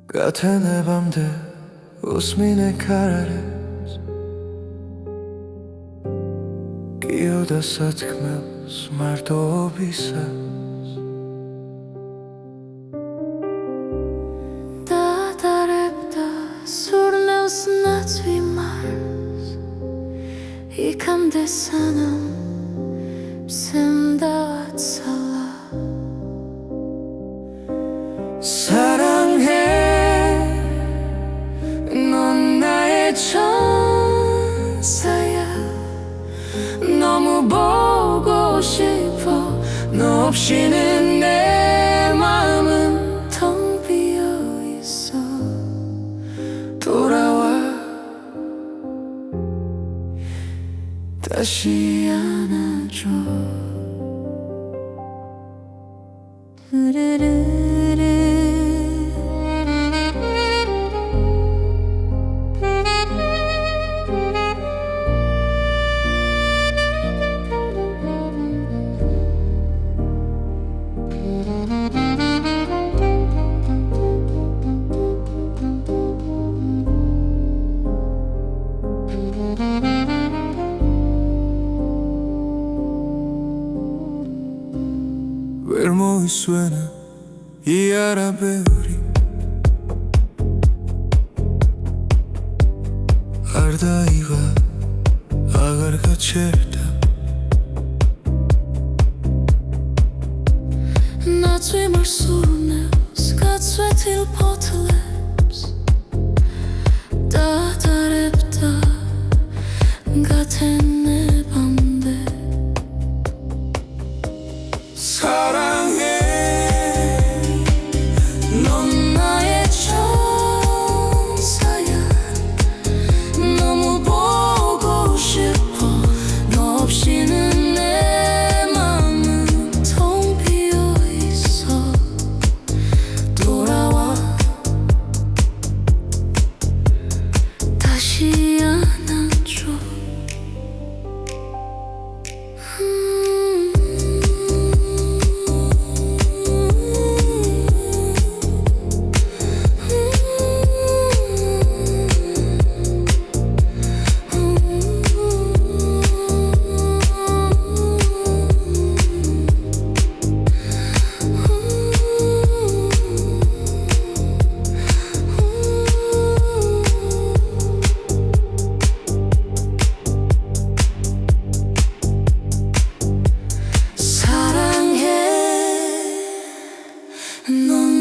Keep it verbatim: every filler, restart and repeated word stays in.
같은 내 밤들 웃음이 내 카라를 Kiuda satikmez mardo bisas Da darepta surmeus natsvimars Ikam desanam semda atsala 사랑해 넌 나의 천사야 너무 보고 싶어 너 없이는 내 마음은 텅 비어 있어 돌아와 다시 안아줘 Vermo y suena y arabeuri Ardaiga agarga certa Natsvimar surmeus gatsve til poteleps Da darepta 같은 내 밤들 사랑해 넌 나의 천사야 너무 보고 싶어 너 없이는 내 마음은 텅 비어 있어 돌아와 다시 안아줘 넌